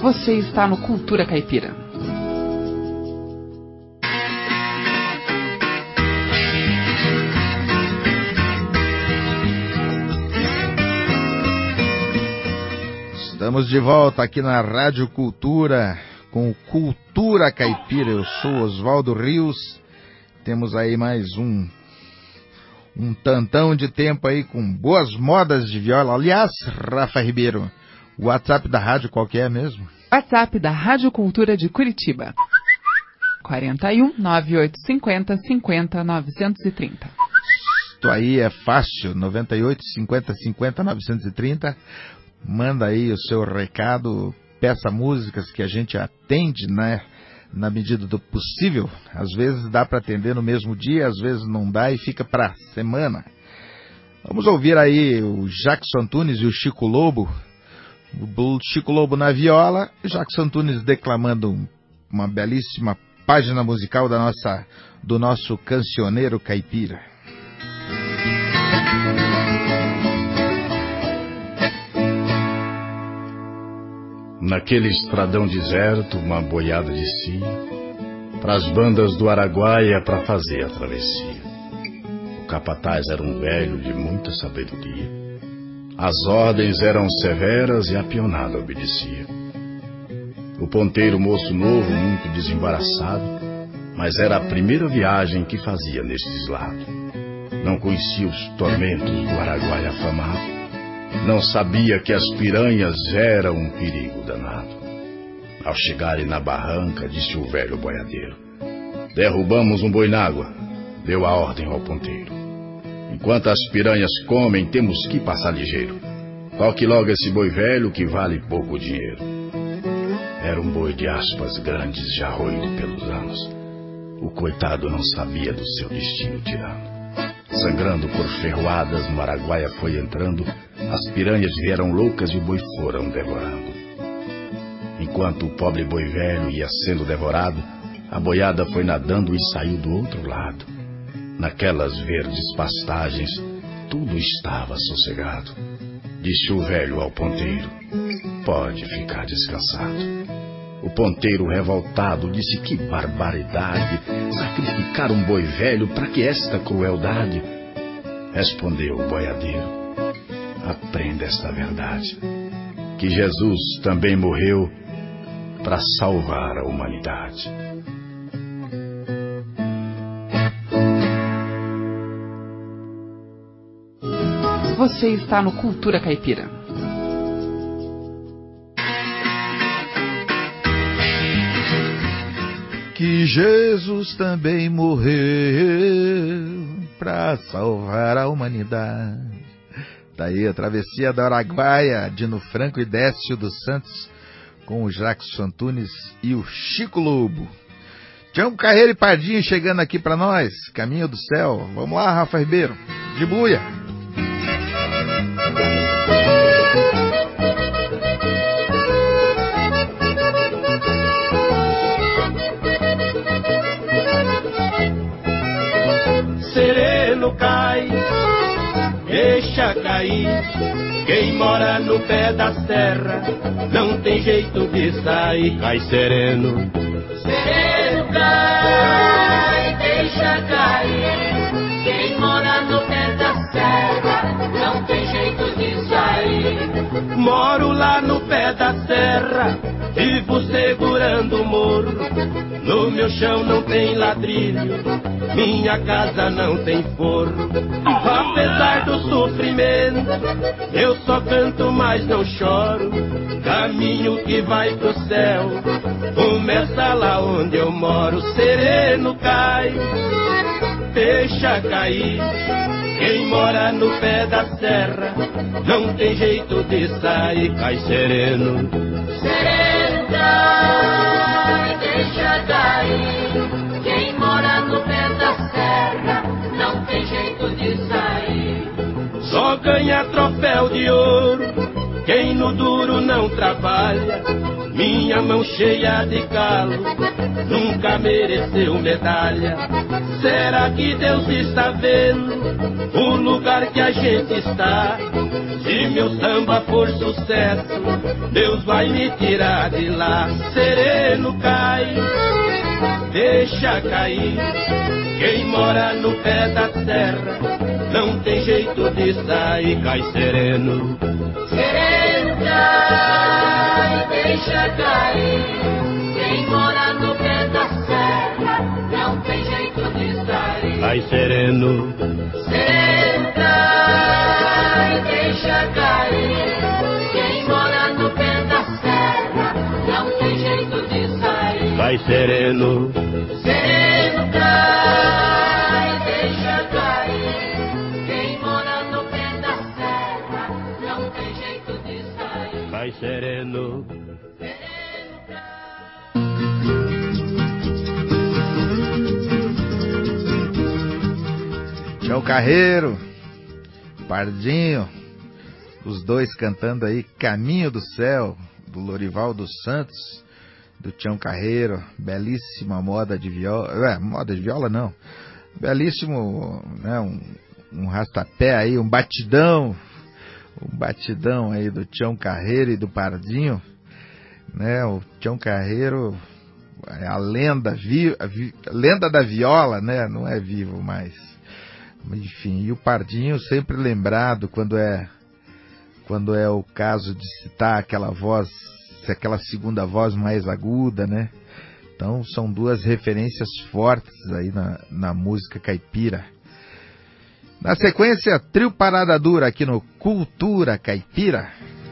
Você está no Cultura Caipira. Estamos de volta aqui na Rádio Cultura com o Cultura Caipira. Eu sou Oswaldo Rios. Temos aí mais um tantão de tempo aí com boas modas de viola. Aliás, Rafa Ribeiro, o WhatsApp da rádio qual que é mesmo? WhatsApp da Rádio Cultura de Curitiba. 41 9850 50 930. Isto aí é fácil, 98 50 50 930. Manda aí o seu recado, peça músicas que a gente atende, né, na medida do possível. Às vezes dá para atender no mesmo dia, às vezes não dá e fica para semana. Vamos ouvir aí o Jackson Antunes e o Chico Lobo. O Chico Lobo na viola, o Jackson Antunes declamando uma belíssima página musical do nosso cancioneiro caipira. Naquele estradão deserto, uma boiada descia pras bandas do Araguaia pra fazer a travessia. O capataz era um velho de muita sabedoria. As ordens eram severas e a pionada obedecia. O ponteiro, moço novo, muito desembaraçado, mas era a primeira viagem que fazia nestes lados. Não conhecia os tormentos do Araguaia afamado. Não sabia que as piranhas eram um perigo danado. Ao chegarem na barranca, disse o velho boiadeiro: derrubamos um boi n'água. Deu a ordem ao ponteiro: enquanto as piranhas comem, temos que passar ligeiro. Toque logo esse boi velho que vale pouco dinheiro. Era um boi de aspas grandes, já roído pelos anos. O coitado não sabia do seu destino tirano. Sangrando por ferroadas, no Araguaia foi entrando. As piranhas vieram loucas e o boi foram devorando. Enquanto o pobre boi velho ia sendo devorado, a boiada foi nadando e saiu do outro lado. Naquelas verdes pastagens, tudo estava sossegado. Disse o velho ao ponteiro: pode ficar descansado. O ponteiro revoltado disse: que barbaridade, sacrificar um boi velho, para que esta crueldade? Respondeu o boiadeiro: aprenda esta verdade, que Jesus também morreu para salvar a humanidade. Você está no Cultura Caipira. Que Jesus também morreu para salvar a humanidade. Daí a travessia da Araguaia, Dino Franco e Décio dos Santos, com o Jackson Antunes e o Chico Lobo. Tião Carreiro e Pardinho chegando aqui para nós, Caminho do Céu. Vamos lá, Rafa Ribeiro, de buia. Sereno cai, deixa cair. Quem mora no pé da serra não tem jeito de sair. Cai sereno, sereno cai, deixa cair. Quem mora no pé da serra não tem jeito de sair. Moro lá no pé da serra, vivo segurando o morro. No meu chão não tem ladrilho, minha casa não tem forro. Apesar do sofrimento, eu só canto, mas não choro. Caminho que vai pro céu começa lá onde eu moro. Sereno cai, deixa cair. Quem mora no pé da serra não tem jeito de sair. Cai sereno, sereno cai, deixa cair. Quem mora no pé da serra não tem jeito de sair. Só ganha troféu de ouro quem no duro não trabalha. minha mão cheia de calo nunca mereceu medalha. Será que Deus está vendo o lugar que a gente está? Se meu samba for sucesso, Deus vai me tirar de lá. Sereno cai, deixa cair. Quem mora no pé da serra não tem jeito de sair. Cai sereno, sereno cai, deixa cair. Quem mora no pé da serra não tem jeito de sair. Cai sereno, sereno cai, deixa cair. Quem mora no pé da serra não tem jeito de sair. Cai sereno, sereno cai, deixa cair. Quem mora no pé da serra não tem jeito de sair. cai sereno. Tião Carreiro, Pardinho, os dois cantando aí Caminho do Céu, do Lorival dos Santos, do Tião Carreiro. Belíssima moda de viola, moda de viola não, belíssimo, né, um rastapé aí, um batidão aí do Tião Carreiro e do Pardinho, né? O Tião Carreiro é a lenda, lenda da viola, né? Não é vivo mais. Enfim, e o Pardinho sempre lembrado quando é o caso de citar aquela voz, aquela segunda voz mais aguda, né? Então são duas referências fortes aí na música caipira. Na sequência, Trio Parada Dura aqui no Cultura Caipira.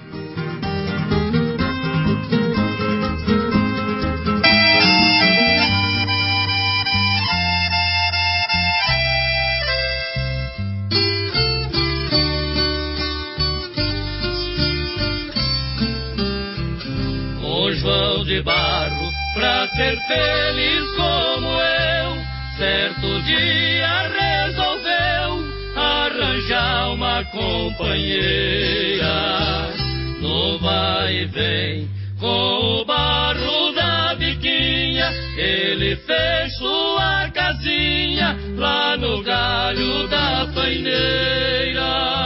João de Barro, pra ser feliz como eu, certo dia resolveu arranjar uma companheira. No vai e vem com o barro da biquinha, ele fez sua casinha lá no galho da paineira.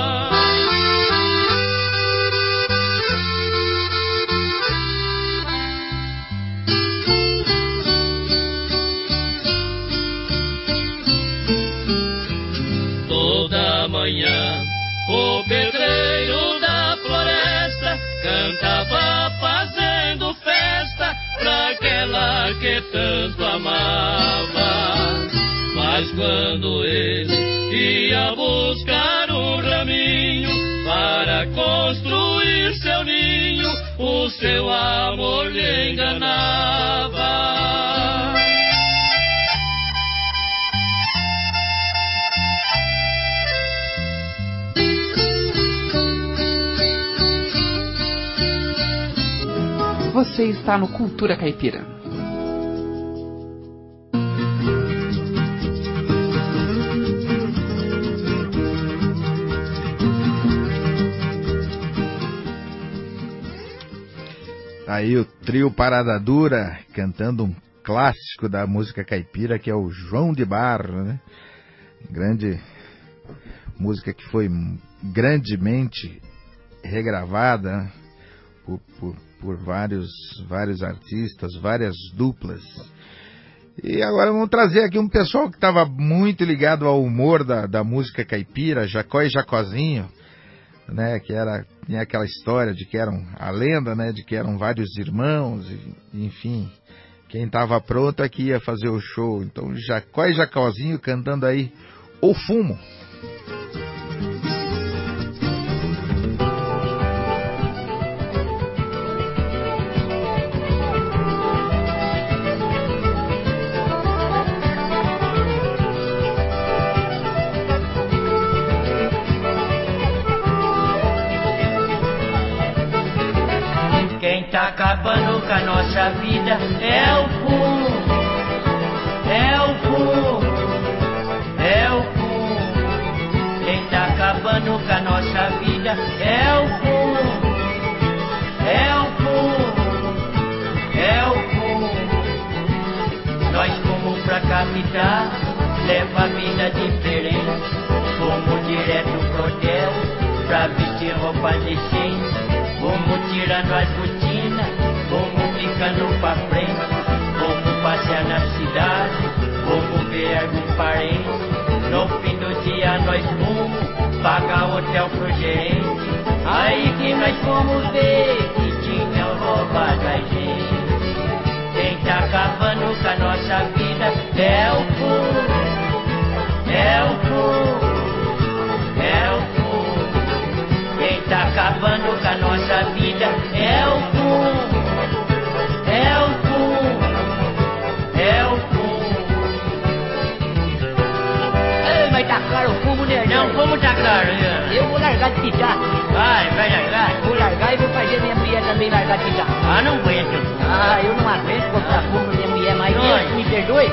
Manhã, o pedreiro da floresta cantava fazendo festa pra aquela que tanto amava. Mas quando ele ia buscar um raminho para construir seu ninho, o seu amor lhe enganava. Você está no Cultura Caipira. Aí o Trio Parada Dura cantando um clássico da música caipira, que é o João de Barro, né? Grande música que foi grandemente regravada, né? Por vários artistas, várias duplas. E agora vamos trazer aqui um pessoal que estava muito ligado ao humor da música caipira, Jacó e Jacozinho, né? Que tinha aquela história de que eram a lenda, né? De que eram vários irmãos, enfim. Quem estava pronto é que ia fazer o show. Então Jacó e Jacozinho cantando aí O Fumo. Tá acabando com a nossa vida é o fumo, é o fumo, é o fumo. Quem tá acabando com a nossa vida é o fumo, é o fumo, leva a vida diferente. Vamos direto pro hotel pra vestir roupa decente. Vamos tirando as botinas, vamos ficando pra frente. Vamos passear na cidade, vamos ver algum parente. No fim do dia nós vamos pagar hotel pro gerente. Aí que nós fomos ver que tinha roubado a gente. Quem tá acabando com a nossa vida é o povo, é o povo, é o povo. Quem tá acabando com a nossa vida é o povo, é o povo, é o povo. Ei, mas tá caro o fumo, né? Não, como tá caro, né? Eu vou largar de pitar. Vai largar? Vou largar e vou fazer minha mulher também largar de pitar. Ah, não aguento. Ah, eu não aguento comprar fumo pra minha mulher, mas Deus me perdoe.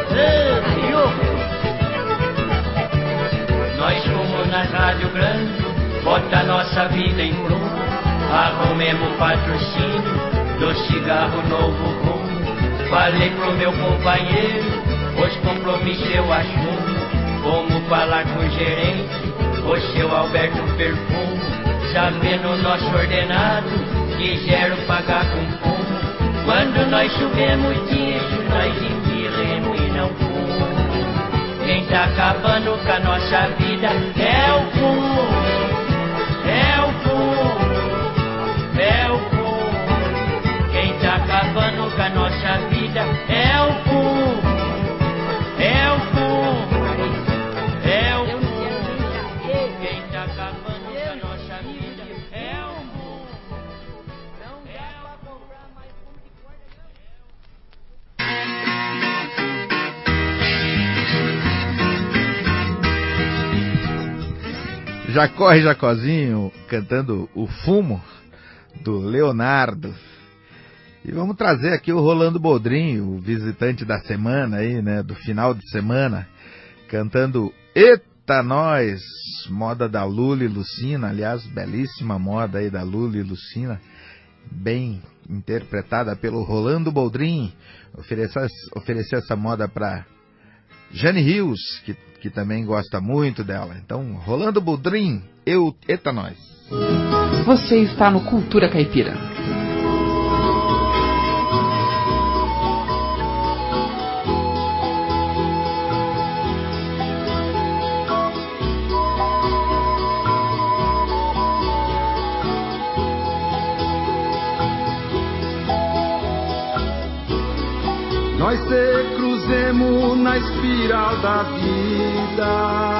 Nós fomos na Rádio Grande, bota nossa vida em prumo. Arrumemos patrocínio do cigarro novo rumo. Falei pro meu companheiro, os compromissos eu assumo. Vamos falar com o gerente, o seu Alberto Perfumo. Sabendo nosso ordenado, quiseram pagar com fumo. Quando nós subimos disso, nós empirremos e não fumo. Quem tá acabando com a nossa vida é o fumo, é o fumo, é o fumo. Quem tá acabando com a nossa vida é o fumo, é o fumo, é o fumo. Quem tá acabando com a nossa vida é o fumo. Não dá pra comprar mais fumo de corda. Já corre Jacozinho cantando O Fumo, do Leonardo. E vamos trazer aqui o Rolando Boldrin, o visitante da semana aí, né, do final de semana, cantando Eita Nós, moda da Lula e Lucina, aliás, belíssima moda aí da Lula e Lucina, bem interpretada pelo Rolando Boldrin. Oferecer essa moda para Jane Rios, que também gosta muito dela. Então, Rolando Boldrin, Eita Nós. Você está no Cultura Caipira. Nós se cruzemos na espiral da vida.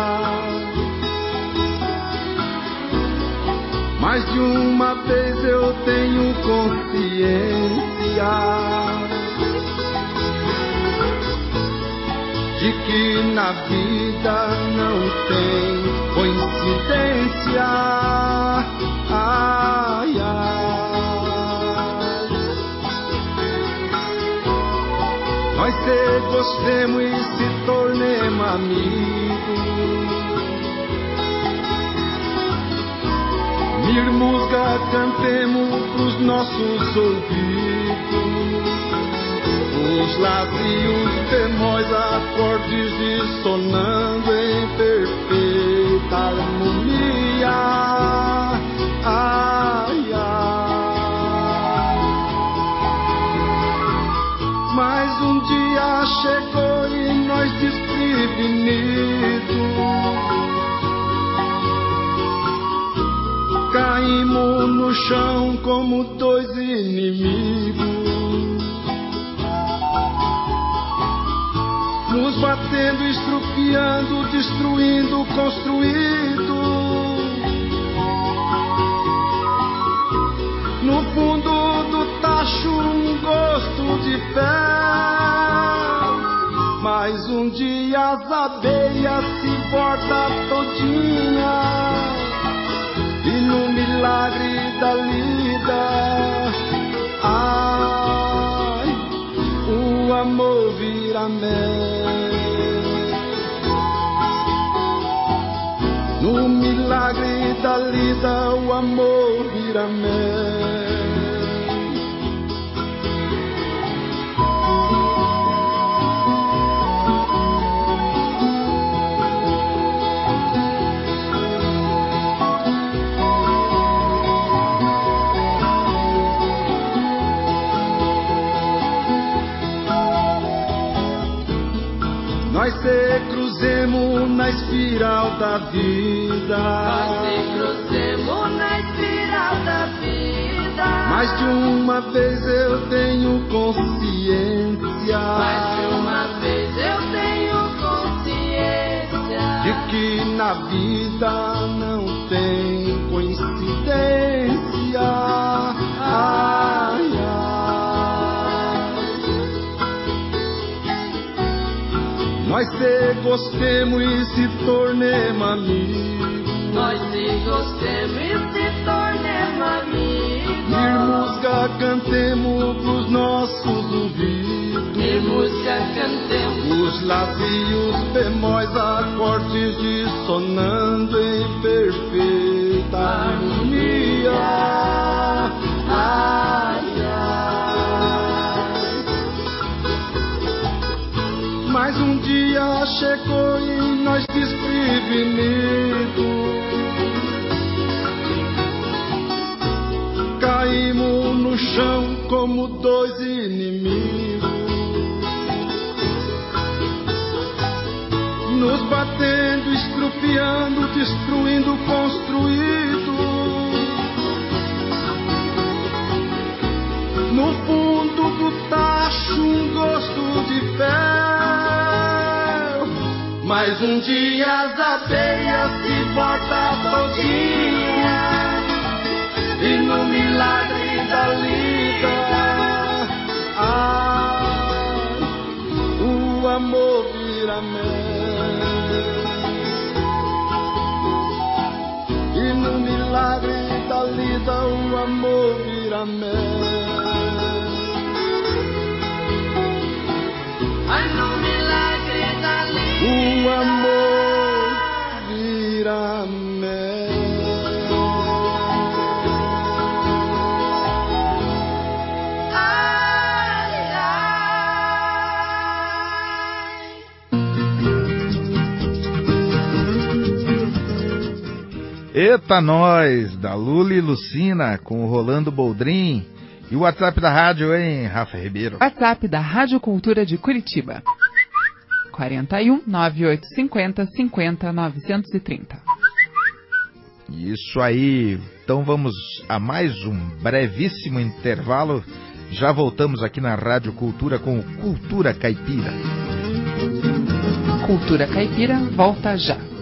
Mais de uma vez eu tenho consciência de que na vida não tem coincidência. Ai, ai. Nós se gostemos e se tornemos amigos. Mirmusga cantemos pros nossos ouvidos. Os lábios bemóis, acordes dissonando em perfeita harmonia. Ai, ai. Mas um dia chegou e nós desprevenidos caímos no chão como dois inimigos, nos batendo, estrupiando, destruindo, construído. No fundo do tacho um gosto de fel. Mas um dia as abelhas se voltam todinha e no milagre da lida, ai, o amor vira mel. No milagre da lida, o amor vira mel. Nós se cruzemos na espiral da vida. Nós se cruzemos na espiral da vida. Mais de uma vez eu tenho consciência. Mais de uma vez eu tenho consciência de que na vida não tem coincidência. Ai, ai. Nós se gostemos e se tornemos amigos. Nós se gostemos e se tornemos amigos. E música cantemos pros nossos ouvidos. E música cantemos os las e os bemóis, acordes dissonando em perfeita harmonia. Ai, ai. Mas um dia chegou e nós desprevenidos caímos no chão como dois inimigos, nos batendo, estrupiando, destruindo o construído. No fundo do tacho um gosto de fel. Mas um dia as abelhas se voltam todinha e no milagre da lida, o amor vira mel. E no milagre da lida o amor vira mel. ai no milagre da lida O amor vira mel. Eita nós, da Lula e Lucina, com o Rolando Boldrin. E o WhatsApp da rádio, hein, Rafa Ribeiro? WhatsApp da Rádio Cultura de Curitiba. 41 9850 50 930. Isso aí. Então vamos a mais um brevíssimo intervalo. Já voltamos aqui na Rádio Cultura com o Cultura Caipira. Cultura Caipira volta já.